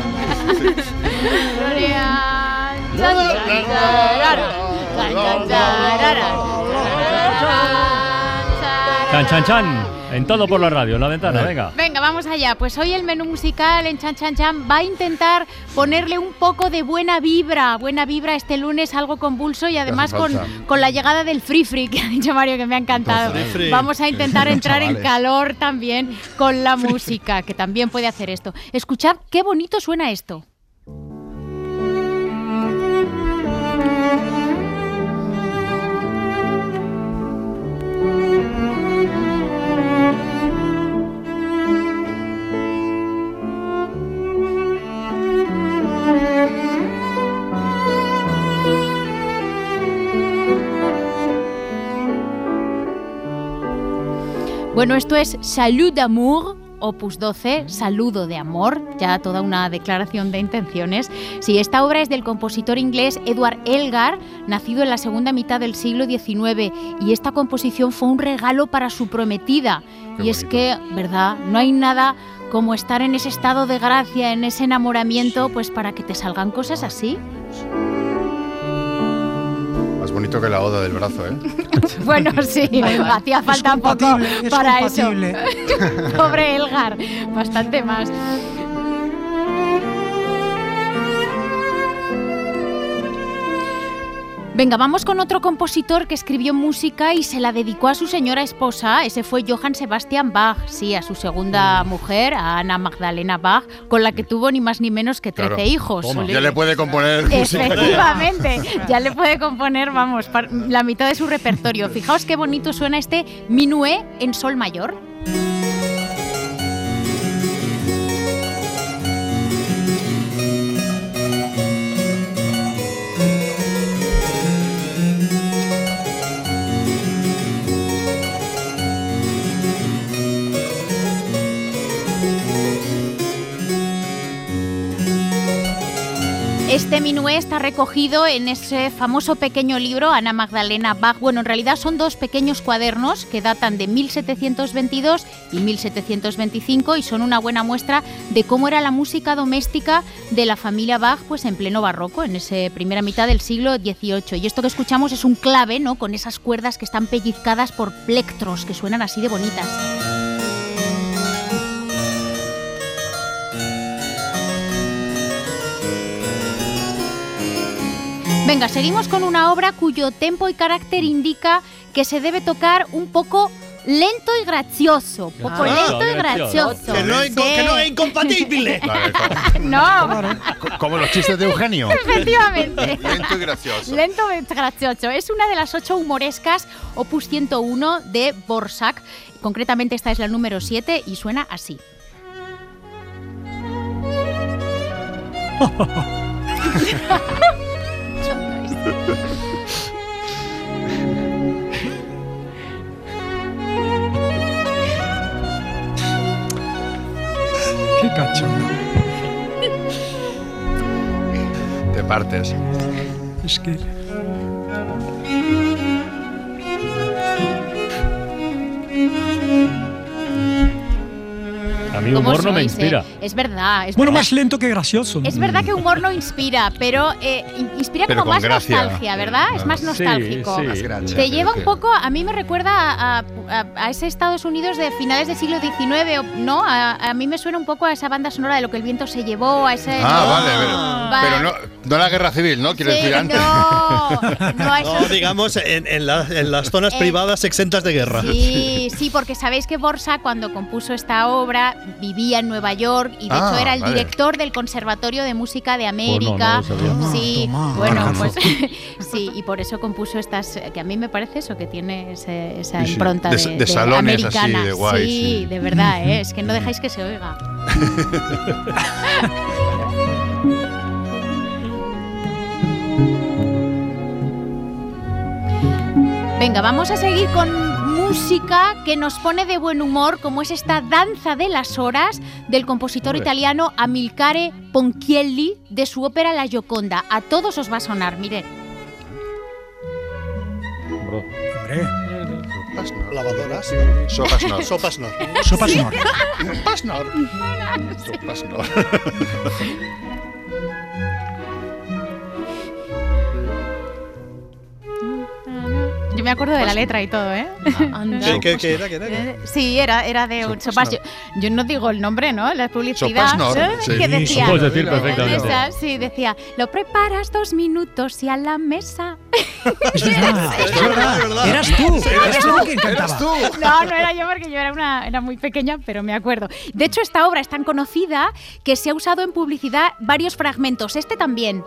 Chan, chan, chan. En todo por la radio, en la ventana, venga. Venga, vamos allá. Pues hoy el menú musical en Chan Chan Chan va a intentar ponerle un poco de buena vibra. Buena vibra este lunes, algo convulso y además con, con la llegada del Free Free, que ha dicho Mario que me ha encantado. Vamos a intentar entrar en calor también con la música, que también puede hacer esto. Escuchad qué bonito suena esto. Bueno, esto es Salut d'amour, opus doce, Saludo de amor, ya toda una declaración de intenciones. Sí, esta obra es del compositor inglés Edward Elgar, nacido en la segunda mitad del siglo diecinueve, y esta composición fue un regalo para su prometida. Qué y bonito. Es que, ¿verdad? No hay nada como estar en ese estado de gracia, en ese enamoramiento, pues para que te salgan cosas así. Más bonito que la oda del brazo, ¿eh? Bueno, sí, hacía falta un poco para eso. Pobre Elgar, bastante más. Venga, vamos con otro compositor que escribió música y se la dedicó a su señora esposa. Ese fue Johann Sebastian Bach, sí, a su segunda mujer, a Ana Magdalena Bach, con la que tuvo ni más ni menos que trece claro. hijos. Toma. Ya le puede componer música. Efectivamente, ya le puede componer, vamos, la mitad de su repertorio. Fijaos qué bonito suena este minué en sol mayor. Este minué está recogido en ese famoso pequeño libro Ana Magdalena Bach. Bueno, en realidad son dos pequeños cuadernos que datan de mil setecientos veintidós y mil setecientos veinticinco y son una buena muestra de cómo era la música doméstica de la familia Bach pues en pleno barroco, en esa primera mitad del siglo dieciocho. Y esto que escuchamos es un clave, ¿no? Con esas cuerdas que están pellizcadas por plectros, que suenan así de bonitas. Venga, seguimos con una obra cuyo tempo y carácter indica que se debe tocar un poco lento y gracioso. Poco Ah, lento y gracioso. Que no, es, Sí. que no es incompatible. No. Como los chistes de Eugenio. Efectivamente. Lento y gracioso. Lento y gracioso. Es una de las ocho humorescas opus ciento uno de Dvořák. Concretamente esta es la número siete y suena así. Qué cachondo. Te partes. Es que... A mí ¿Cómo humor no me sois, inspira. eh? Es verdad. Es Bueno, verdad. más lento que gracioso. Es verdad que humor no inspira, pero eh, in- inspira Pero como con más gracia. nostalgia, ¿verdad? Es más Sí, nostálgico. sí. Más gracia. Te lleva un poco, a mí me recuerda a, a- a ese Estados Unidos de finales del siglo diecinueve, o- ¿no? A, a mí me suena un poco a esa banda sonora de Lo que el viento se llevó, a ese... Ah, ¿no? vale, pero, Va- pero no, no la guerra civil, ¿no? Quiero Sí, decir antes. no, no, a No, esos- digamos, en, en la- en las zonas Eh, privadas exentas de guerra. Sí, sí, porque sabéis que Dvořák cuando compuso esta obra vivía en Nueva York y de Ah, hecho era el vale. director del Conservatorio de Música de América. Pues no, no lo sabía. Sí, Toma, bueno, toma. pues sí, y por eso compuso estas que a mí me parece eso que tiene ese- esa Sí, sí, impronta de- de, de de salones así, americana. de guay, sí, sí. de verdad, ¿eh? Es que no dejáis que se oiga. Venga, vamos a seguir con música que nos pone de buen humor, como es esta Danza de las Horas del compositor Hombre. italiano Amilcare Ponchielli de su ópera La Gioconda. A todos os va a sonar, mirad. Lavadoras. Sopas no. Sopas no. Sopas no. Sopas no. Sopas no. Yo me acuerdo de la letra y todo, ¿eh? ¿Qué, qué, qué era? ¿Qué era? Eh, Sí, era, era de un sopas. Yo, yo no digo el nombre, ¿no? La publicidad. Sopas Nor, ¿eh? sí. Que decía. Puedes decir perfectamente. Esa, sí, decía, lo preparas dos minutos y a la mesa. Es verdad, es verdad. Eras tú, eras tú quien cantaba. No, no era yo porque yo era, una, era muy pequeña, pero me acuerdo. De hecho, esta obra es tan conocida que se ha usado en publicidad varios fragmentos. Este también.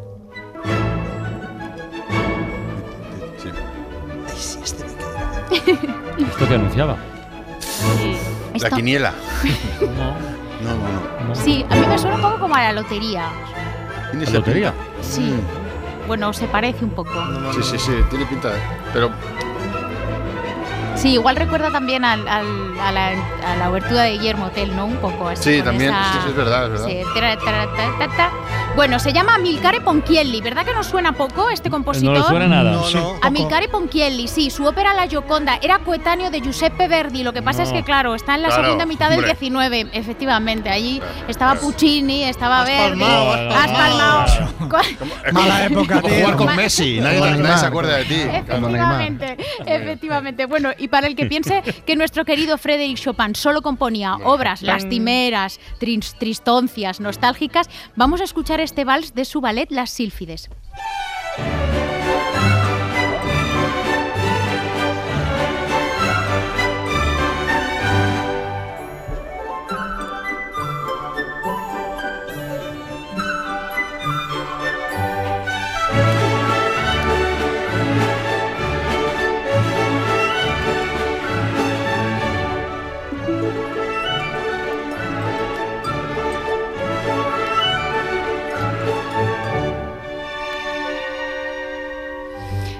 ¿Esto que anunciaba? La Esto- quiniela. No, no, no. Sí, a mí me suena un poco como a la lotería. ¿Tiene ¿La esa lotería? pinta? Sí. Bueno, se parece un poco. Sí, sí, sí, tiene pinta de... Pero Sí, igual recuerda también al, al- a, la, a la obertura de Guillermo Tell, ¿no? Un poco así. sí, con también, esa- sí, sí, es verdad, es verdad. Sí, tra, tra, ta, ta, ta. Bueno, se llama Amilcare Ponchielli, ¿verdad que nos suena poco este compositor? No le suena nada. No, no. Amilcare Ponchielli, sí, su ópera La Gioconda era coetáneo de Giuseppe Verdi, lo que pasa es No. que, claro, está en la Claro, segunda mitad del hombre. diecinueve, efectivamente, allí estaba Puccini, estaba Has Verdi, palmado, has has palmado. Es Mala como- época, como tío. jugar con Messi, nadie, Como nadie Neymar. se acuerda de ti. Efectivamente, efectivamente. Bueno, y para el que piense que nuestro querido Frédéric Chopin solo componía obras lastimeras, tris- tristoncias, nostálgicas, vamos a escuchar este vals de su ballet Las Sílfides.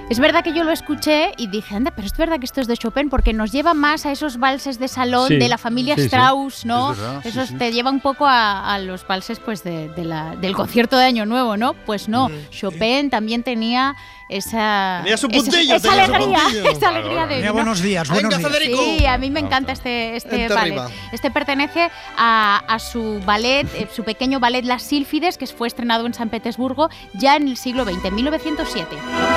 Es verdad que yo lo escuché y dije, anda, pero es verdad que esto es de Chopin porque nos lleva más a esos valses de salón Sí, de la familia sí, sí. Strauss, ¿no? Es verdad, sí, Esos sí. te lleva un poco a, a los valses pues de, de la, del concierto de Año Nuevo, ¿no? Pues no, Chopin también tenía esa, Tenía su esa- puntillo, esa, tenía su alegría, puntillo. esa alegría de Tenía ¿no? buenos días, buenos Venga, días. Federico. Sí, a mí me encanta este, este Vente ballet. arriba. Este pertenece a, a su ballet, eh, su pequeño ballet Las Sílfides, que fue estrenado en San Petersburgo ya en el siglo veinte, en mil novecientos siete.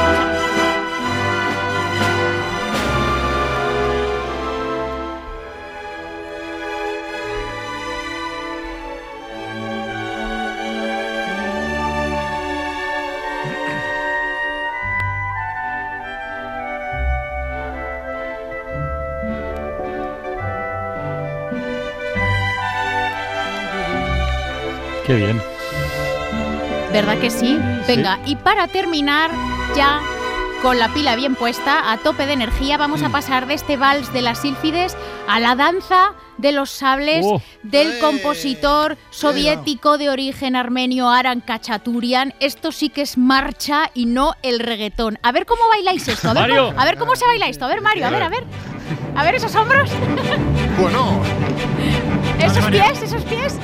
Qué bien. ¿Verdad que sí? Venga, y para terminar, ya con la pila bien puesta, a tope de energía, vamos a pasar de este vals de las sílfides a la danza de los sables Oh. del ¡Eh! compositor soviético de origen armenio Aran Kachaturian. Esto sí que es marcha y no el reggaetón. A ver cómo bailáis esto. A ver, Mario. cómo, a ver cómo se baila esto. A ver, Mario, a ver, a ver. A ver esos hombros, Bueno, esos pies, esos pies.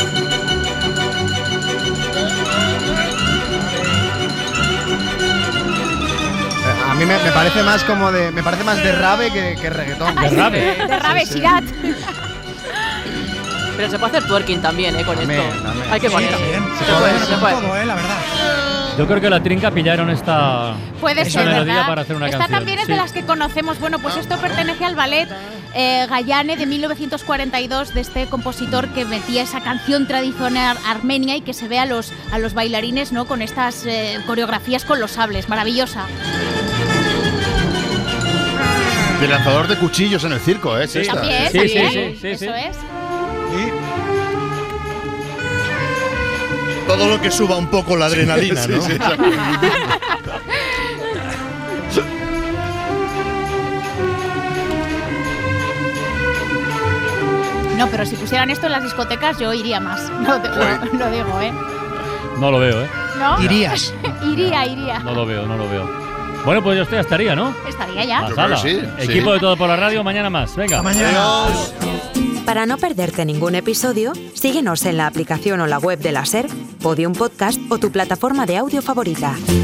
A mí me, me parece más como de. Me parece más de rave que, que reggaetón. De rave. De ravesidad. Pero se puede hacer twerking también, ¿eh? Con Dame, esto. dame. Hay que Sí, poner. también. Se Se puede, puede, se con puede. todo, eh, la verdad. Yo creo que la Trinca pillaron esta, Puede esta ser, melodía ¿verdad? para hacer una Esta canción. también es Sí. de las que conocemos. Bueno, pues esto pertenece al ballet eh, Gayane de mil novecientos cuarenta y dos de este compositor que metía esa canción tradicional armenia y que se ve a los, a los bailarines, ¿no? Con estas eh, coreografías con los sables. Maravillosa. de lanzador de cuchillos en el circo, ¿eh? Es esta. También, Sí, sí, también. sí, sí, Eso sí. es. Todo lo que suba un poco la adrenalina, Sí, ¿no? sí, exacto. No, pero si pusieran esto en las discotecas yo iría más. No, te- no, lo digo, ¿eh? No lo veo, ¿eh? ¿No? Irías. iría, iría. No lo veo, no lo veo. Bueno, pues yo estoy, estaría, ¿no? Estaría ya. Más ala. sí, Equipo sí. de Todo por la Radio, mañana más. Venga. Mañana. Para no perderte ningún episodio, síguenos en la aplicación o la web de la SER, Podium Podcast o tu plataforma de audio favorita.